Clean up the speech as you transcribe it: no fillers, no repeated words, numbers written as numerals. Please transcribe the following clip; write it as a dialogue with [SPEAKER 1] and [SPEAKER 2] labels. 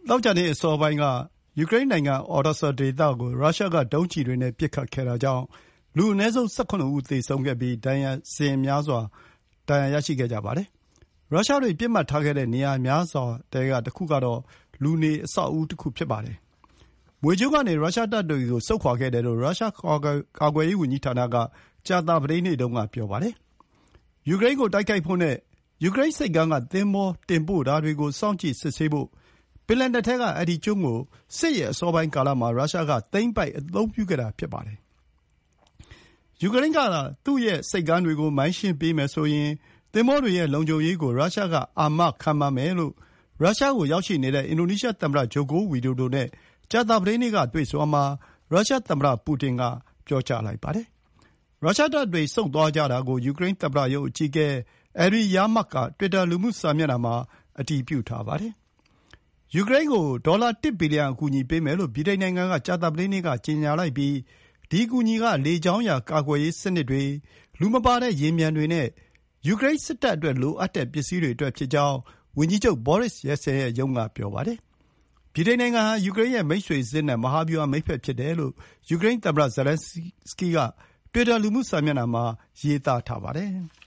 [SPEAKER 1] သောကြာနေ့အစောပိုင်းကယူကရိန်းနိုင်ငံအော်ဒါဆာဒေသကိုရုရှားကဒုံးကျည်တွေနဲ့ပစ်ခတ်ခဲ့တာကြောင့်လူအနည်းဆုံး17ဦးသေဆုံးခဲ့ပြီးဒဏ်ရာများစွာရရှိခဲ့ကြပါတယ်။ရုရှားတွေပစ်မှတ်ထားခဲ့တဲ့နေရာများစွာထဲကတစ်ခုကတော့လူနေအဆောက်အဦတစ်ခုဖြစ်ပါတယ်။မြွေကျွန်းကနေရုရှားတပ်တွေကိုဆုတ်ခွာခဲ့တယ်လို့ရုရှားကာကွယ်ရေးဝန်ကြီးဌာနကကြာသပတေးနေ့တုန်းကပြောပါတယ်။ယူကရိန်းကိုတိုက်ခိုက်ဖို့နဲ့ယူကရိန်းဆိပ်ကမ်းကသင်္ဘောတင်ပို့တာတွေကိုစောင့်ကြည့်စစ်ဆေးဖို့ပင်လယ်နက်ထဲကအဲဒီကျွန်းကိုစစ်ရဲ့အစောပိုင်းကာလမှာရုရှားကသိမ်းပိုက်အသုံးပြုခဲ့တာဖြစ်ပါတယ်။ယူကရိန်းကသူ့ရဲ့ဆိပ်ကမ်းတွေကိုမိုင်းရှင်းပေးမယ်ဆိုရင်သင်္ဘောတွေရဲ့လုံခြုံရေးကိုရုရှားကအာမခံပါမယ်လို့ရုရှားကိုရောက်ရှိနေတဲ့အင်ဒိုနီးရှားသမ္မတဂျိုကိုဝီဒိုဒိုနဲ့ကြာသပတေးနေ့ကတွေ့ဆုံမှာရုရှားသမ္မတပူတင်ကပြောကြားလိုက်ပါတယ်။ရုရှားတပ်တွေဆုတ်သွားကြတာကိုယူကရိန်းသမ္မတရုံးအကြီးအကဲအရီယာမတ်ကတွစ်တာလူမှုစာမျက်နှာမှာအတည်ပြုထားပါတယ်။ယူကရိန်းကိုဒေါ်လာ1ဘီလီယံအကူအညီပေးမယ်လို့ဗြိတိန်နိုင်ငံကကြာသပတေးနေ့ကကြေညာလိုက်ပြီးဒီအကူအညီကလေကြောင်းရန်ကာကွယ်ရေးစနစ်တွေလူမပါတဲ့ယာဉ်ပျံတွေနဲ့ယူကရိန်းစစ်တပ်အတွက်လိုအပ်တဲ့ပစ္စည်းတွေအတွက်ဖြစ်ကြောင်းဝန်ကြီးချုပ်ဘောရစ်ယယ်ဆင်ရဲ့ရုံးကပြောပါတယ်။ဗြိတိန်နိုင်ငံဟာယူကရိန်းရဲ့မိတ်ဆွေစစ်နဲ့မဟာဗျူဟာမိတ်ဘက်ဖြစ်တယ်လို့ယူကရိန်းသမ္မတဇယ်လန်စကီးကတွစ်တာလူမှုစာမျက်နှာမှာရေးသားထားပါတယ်။